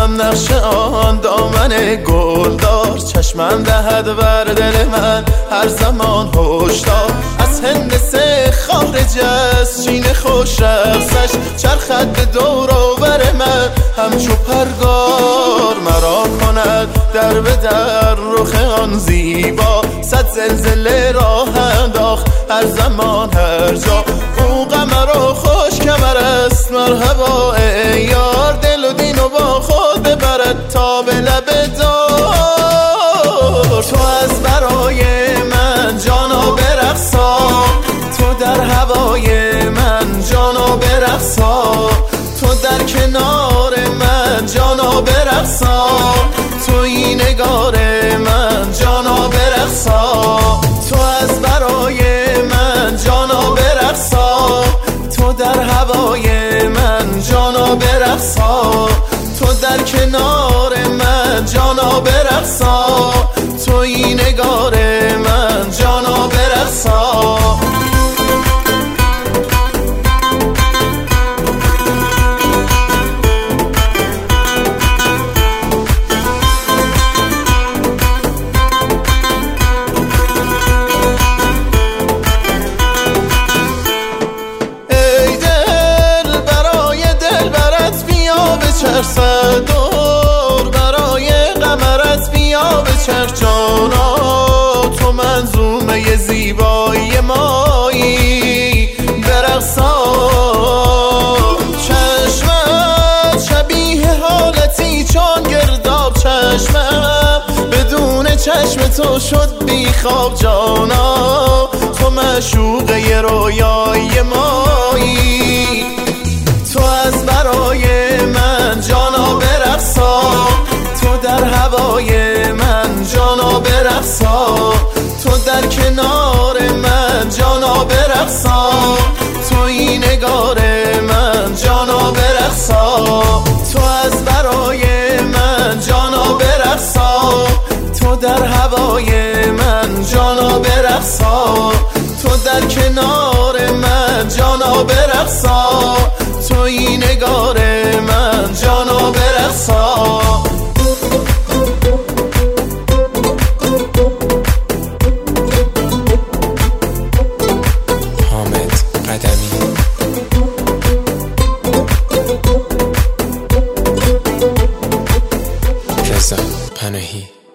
هم نقش آن دامن گلدار، چشمم دهد بر دل من هر زمان هشدار. از هندسه خارج از چین خوش رقصش، چرخد به دور و بر من همچو پرگار. مرا کند در به در رخ آن زیبا، صد زلزله راه انداخت هر زمان هر جا. او قمر و خوش کمر است مرحبا ای یار، دل و دین و با خود ببرد تا به لب دار. تو از برای من جانا برقصا، تو در هوای من جانا برقصا، تو در کنار من جانا برقصا، توی نگار من جانا برقصا. تو از برای من جانا برقصا، تو در هوای من جانا برقصا، تو در کنار من جانا برقصا، توی نگار من جانا برقصا. دور برای قمرت بیا به چرخ جانا، تو منظومه زیبایی مایی برقصا. چشمت شبیه حالتی چون گرداب، چشمم بدون چشم تو شد بی خواب جانا، تو معشوقه رویای مایی. تو از برای من جانا برقصا، تو در هوای من جانا برقصا، تو در کنار من جانا برقصا، توی نگار من جانا برقصا. تو از برای من جانا برقصا، تو در هوای من جانا برقصا، تو در کنار من جانا برقصا، توی نگار من جانا برقصا. حامد قدمی رضا پناهی